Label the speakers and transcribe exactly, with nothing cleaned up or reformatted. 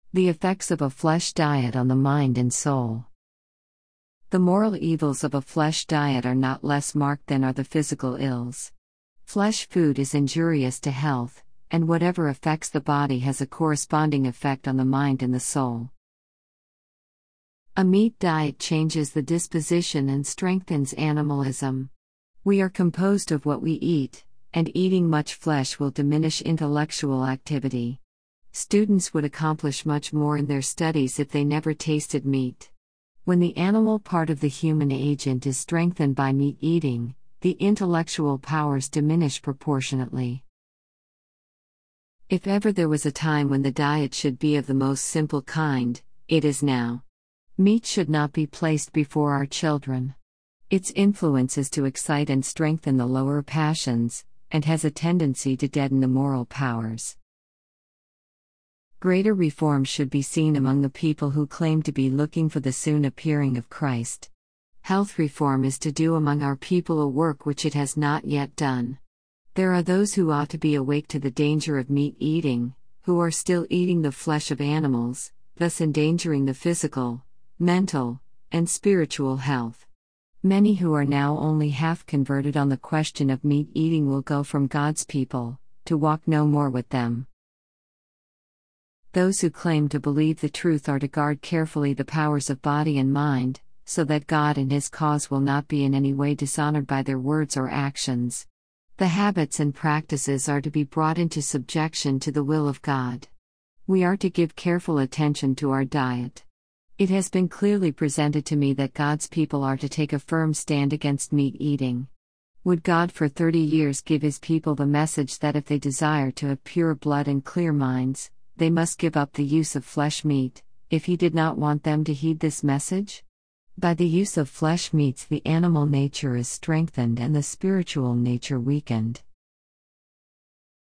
Speaker 1: The effects of a flesh diet on the mind and soul. The moral evils of a flesh diet are not less marked than are the physical ills. Flesh food is injurious to health, and whatever affects the body has a corresponding effect on the mind and the soul. A meat diet changes the disposition and strengthens animalism. We are composed of what we eat, and eating much flesh will diminish intellectual activity. Students would accomplish much more in their studies if they never tasted meat. When the animal part of the human agent is strengthened by meat eating, the intellectual powers diminish proportionately. If ever there was a time when the diet should be of the most simple kind, it is now. Meat should not be placed before our children. Its influence is to excite and strengthen the lower passions, and has a tendency to deaden the moral powers. Greater reform should be seen among the people who claim to be looking for the soon appearing of Christ. Health reform is to do among our people a work which it has not yet done. There are those who ought to be awake to the danger of meat eating, who are still eating the flesh of animals, thus endangering the physical, mental, and spiritual health. Many who are now only half converted on the question of meat eating will go from God's people, to walk no more with them. Those who claim to believe the truth are to guard carefully the powers of body and mind, so that God and His cause will not be in any way dishonored by their words or actions. The habits and practices are to be brought into subjection to the will of God. We are to give careful attention to our diet. It has been clearly presented to me that God's people are to take a firm stand against meat eating. Would God for thirty years give His people the message that if they desire to have pure blood and clear minds, they must give up the use of flesh meat, if He did not want them to heed this message? By the use of flesh meats the animal nature is strengthened and the spiritual nature weakened.